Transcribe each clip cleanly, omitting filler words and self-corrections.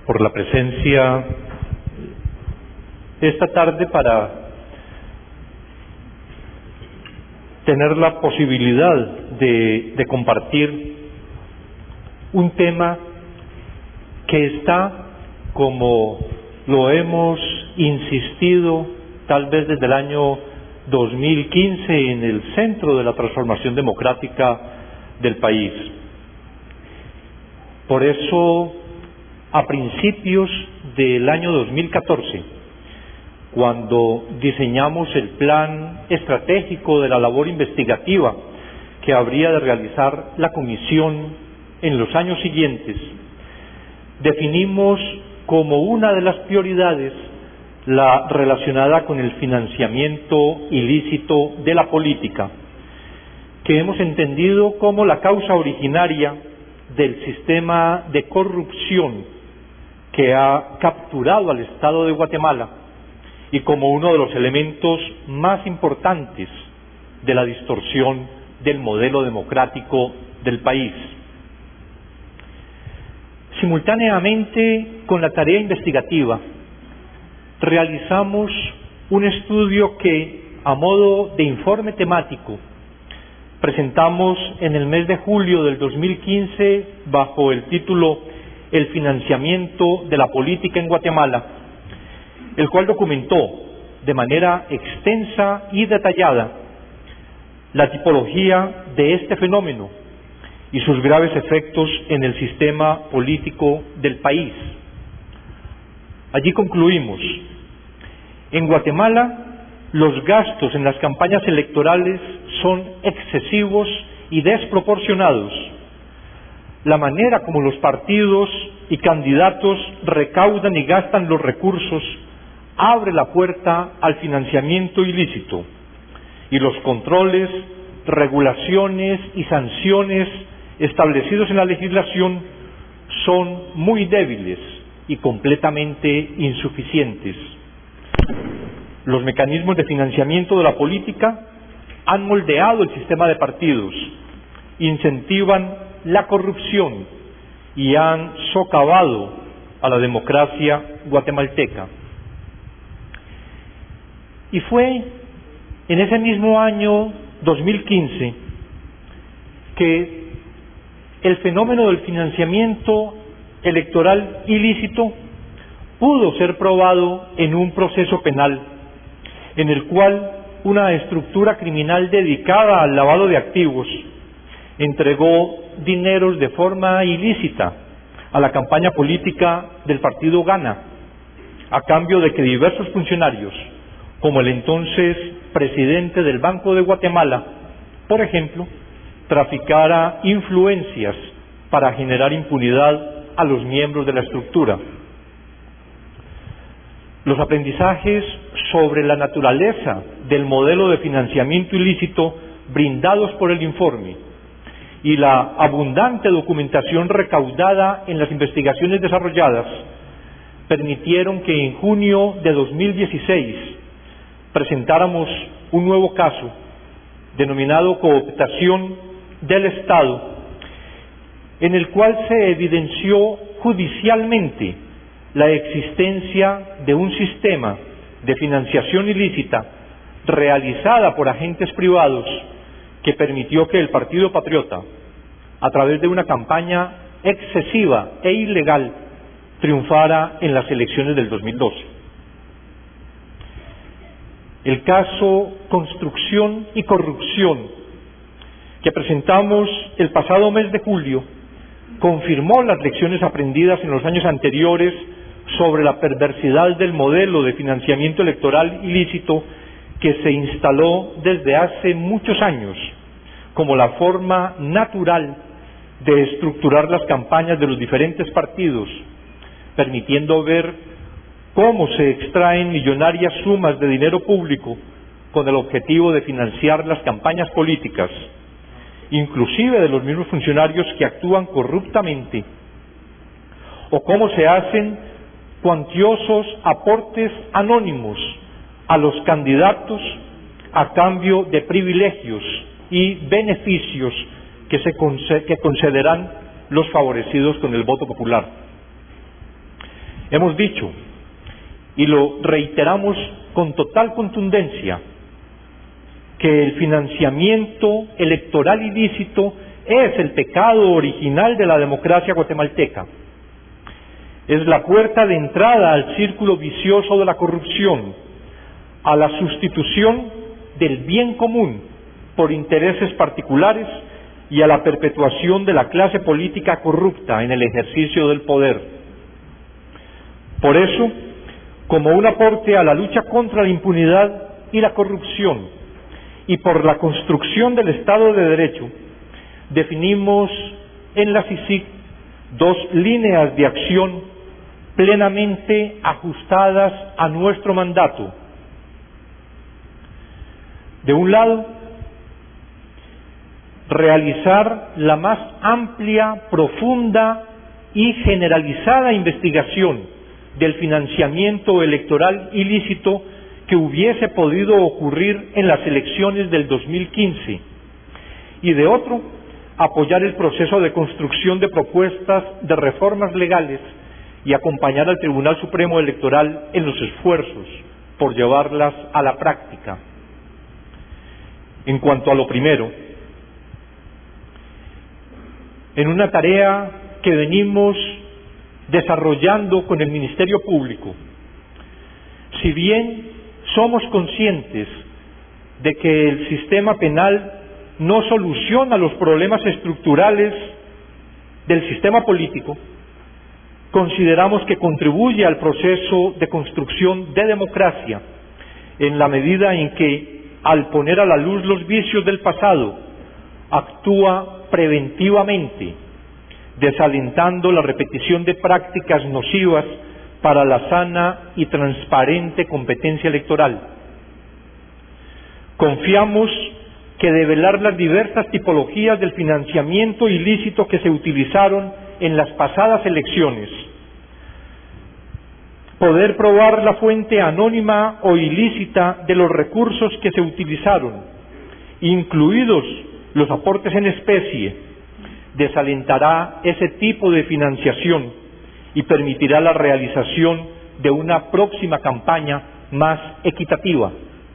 por la presencia esta tarde para tener la posibilidad de compartir un tema que está, como lo hemos insistido tal vez desde el año 2015, en el centro de la transformación democrática del país. Por eso, a principios del año 2014, cuando diseñamos el plan estratégico de la labor investigativa que habría de realizar la comisión en los años siguientes, definimos como una de las prioridades la relacionada con el financiamiento ilícito de la política, que hemos entendido como la causa originaria del sistema de corrupción que ha capturado al Estado de Guatemala y como uno de los elementos más importantes de la distorsión del modelo democrático del país. Simultáneamente con la tarea investigativa, realizamos un estudio que, a modo de informe temático, presentamos en el mes de julio del 2015 bajo el título El financiamiento de la política en Guatemala, el cual documentó de manera extensa y detallada la tipología de este fenómeno y sus graves efectos en el sistema político del país. Allí concluimos: en Guatemala los gastos en las campañas electorales son excesivos y desproporcionados. La manera como los partidos y candidatos recaudan y gastan los recursos abre la puerta al financiamiento ilícito, y los controles, regulaciones y sanciones establecidos en la legislación son muy débiles y completamente insuficientes. Los mecanismos de financiamiento de la política han moldeado el sistema de partidos, incentivan la corrupción y han socavado a la democracia guatemalteca. Y fue en ese mismo año 2015 que el fenómeno del financiamiento electoral ilícito pudo ser probado en un proceso penal, en el cual una estructura criminal dedicada al lavado de activos entregó dineros de forma ilícita a la campaña política del partido Gana, a cambio de que diversos funcionarios, como el entonces presidente del Banco de Guatemala, por ejemplo, traficara influencias para generar impunidad a los miembros de la estructura. Los aprendizajes sobre la naturaleza del modelo de financiamiento ilícito brindados por el informe y la abundante documentación recaudada en las investigaciones desarrolladas permitieron que en junio de 2016 presentáramos un nuevo caso denominado cooptación del Estado, en el cual se evidenció judicialmente la existencia de un sistema de financiación ilícita realizada por agentes privados que permitió que el Partido Patriota, a través de una campaña excesiva e ilegal, triunfara en las elecciones del 2012. El caso Construcción y Corrupción, que presentamos el pasado mes de julio, confirmó las lecciones aprendidas en los años anteriores sobre la perversidad del modelo de financiamiento electoral ilícito que se instaló desde hace muchos años como la forma natural de estructurar las campañas de los diferentes partidos, permitiendo ver cómo se extraen millonarias sumas de dinero público con el objetivo de financiar las campañas políticas, inclusive de los mismos funcionarios que actúan corruptamente, o cómo se hacen cuantiosos aportes anónimos a los candidatos a cambio de privilegios y beneficios que concederán los favorecidos con el voto popular. Hemos dicho, y lo reiteramos con total contundencia, que el financiamiento electoral ilícito es el pecado original de la democracia guatemalteca. Es la puerta de entrada al círculo vicioso de la corrupción, a la sustitución del bien común por intereses particulares y a la perpetuación de la clase política corrupta en el ejercicio del poder. Por eso, como un aporte a la lucha contra la impunidad y la corrupción y por la construcción del Estado de Derecho, definimos en la CICIG 2 líneas de acción plenamente ajustadas a nuestro mandato. De un lado, realizar la más amplia, profunda y generalizada investigación del financiamiento electoral ilícito que hubiese podido ocurrir en las elecciones del 2015, y de otro, apoyar el proceso de construcción de propuestas de reformas legales y acompañar al Tribunal Supremo Electoral en los esfuerzos por llevarlas a la práctica. En cuanto a lo primero, en una tarea que venimos desarrollando con el Ministerio Público, si bien somos conscientes de que el sistema penal no soluciona los problemas estructurales del sistema político, consideramos que contribuye al proceso de construcción de democracia en la medida en que, al poner a la luz los vicios del pasado, actúa preventivamente, desalentando la repetición de prácticas nocivas para la sana y transparente competencia electoral. Confiamos que develar las diversas tipologías del financiamiento ilícito que se utilizaron en las pasadas elecciones, poder probar la fuente anónima o ilícita de los recursos que se utilizaron, incluidos los aportes en especie, desalentará ese tipo de financiación y permitirá la realización de una próxima campaña más equitativa.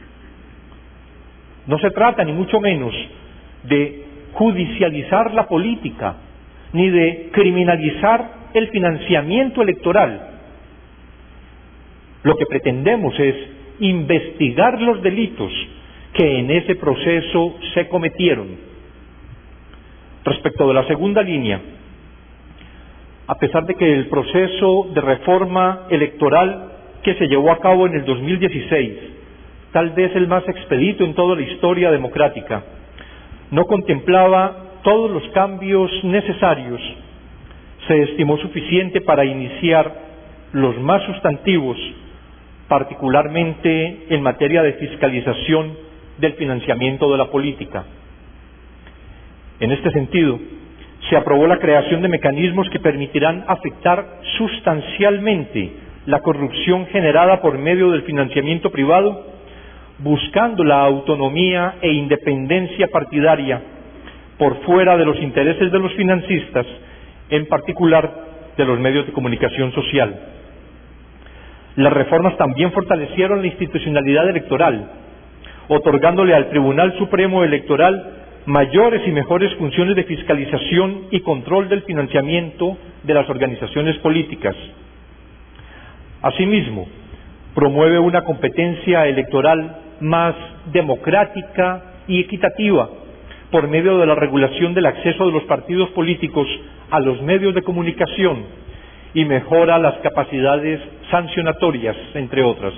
No se trata ni mucho menos de judicializar la política, ni de criminalizar el financiamiento electoral. Lo que pretendemos es investigar los delitos que en ese proceso se cometieron. Respecto de la segunda línea, a pesar de que el proceso de reforma electoral que se llevó a cabo en el 2016, tal vez el más expedito en toda la historia democrática, no contemplaba todos los cambios necesarios, se estimó suficiente para iniciar los más sustantivos, particularmente en materia de fiscalización del financiamiento de la política. En este sentido, se aprobó la creación de mecanismos que permitirán afectar sustancialmente la corrupción generada por medio del financiamiento privado, buscando la autonomía e independencia partidaria por fuera de los intereses de los financistas, en particular de los medios de comunicación social. Las reformas también fortalecieron la institucionalidad electoral, otorgándole al Tribunal Supremo Electoral mayores y mejores funciones de fiscalización y control del financiamiento de las organizaciones políticas. Asimismo, promueve una competencia electoral más democrática y equitativa por medio de la regulación del acceso de los partidos políticos a los medios de comunicación y mejora las capacidades sancionatorias, entre otras.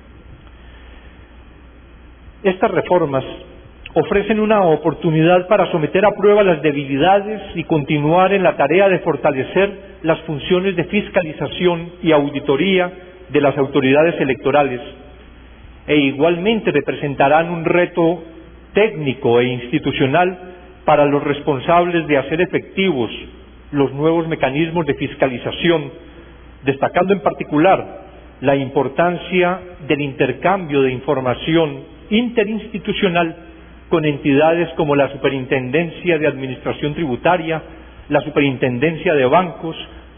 Estas reformas ofrecen una oportunidad para someter a prueba las debilidades y continuar en la tarea de fortalecer las funciones de fiscalización y auditoría de las autoridades electorales, e igualmente representarán un reto técnico e institucional para los responsables de hacer efectivos los nuevos mecanismos de fiscalización, destacando en particular la importancia del intercambio de información interinstitucional con entidades como la Superintendencia de Administración Tributaria, la Superintendencia de Bancos,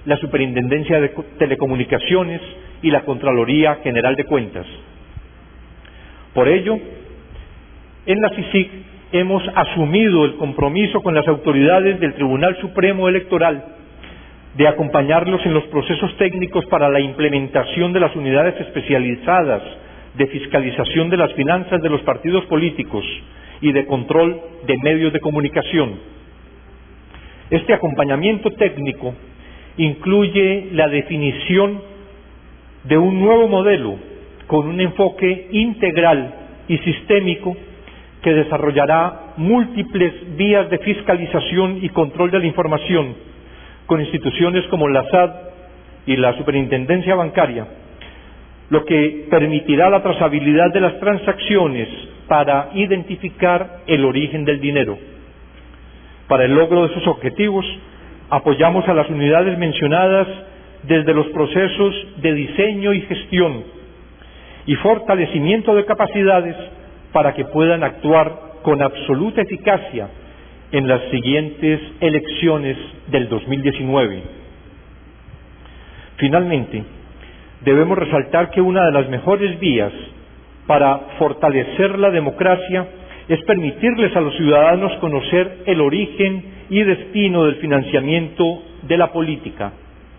la Superintendencia de Telecomunicaciones y la Contraloría General de Cuentas. Por ello, en la CICIG hemos asumido el compromiso con las autoridades del Tribunal Supremo Electoral de acompañarlos en los procesos técnicos para la implementación de las unidades especializadas de fiscalización de las finanzas de los partidos políticos y de control de medios de comunicación. Este acompañamiento técnico incluye la definición de un nuevo modelo con un enfoque integral y sistémico que desarrollará múltiples vías de fiscalización y control de la información con instituciones como la SAT y la Superintendencia Bancaria, lo que permitirá la trazabilidad de las transacciones para identificar el origen del dinero. Para el logro de sus objetivos, apoyamos a las unidades mencionadas desde los procesos de diseño y gestión y fortalecimiento de capacidades para que puedan actuar con absoluta eficacia en las siguientes elecciones del 2019. Finalmente, debemos resaltar que una de las mejores vías para fortalecer la democracia es permitirles a los ciudadanos conocer el origen y destino del financiamiento de la política.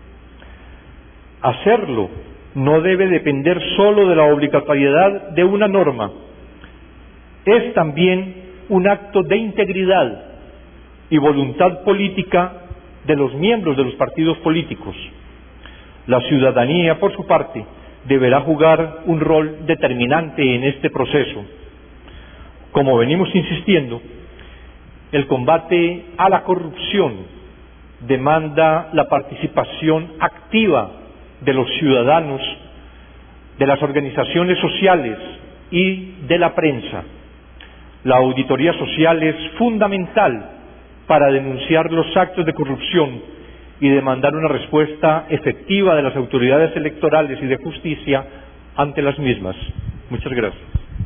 Hacerlo no debe depender solo de la obligatoriedad de una norma, es también un acto de integridad y voluntad política de los miembros de los partidos políticos. La ciudadanía, por su parte, deberá jugar un rol determinante en este proceso. Como venimos insistiendo, el combate a la corrupción demanda la participación activa de los ciudadanos, de las organizaciones sociales y de la prensa. La auditoría social es fundamental para denunciar los actos de corrupción y demandar una respuesta efectiva de las autoridades electorales y de justicia ante las mismas. Muchas gracias.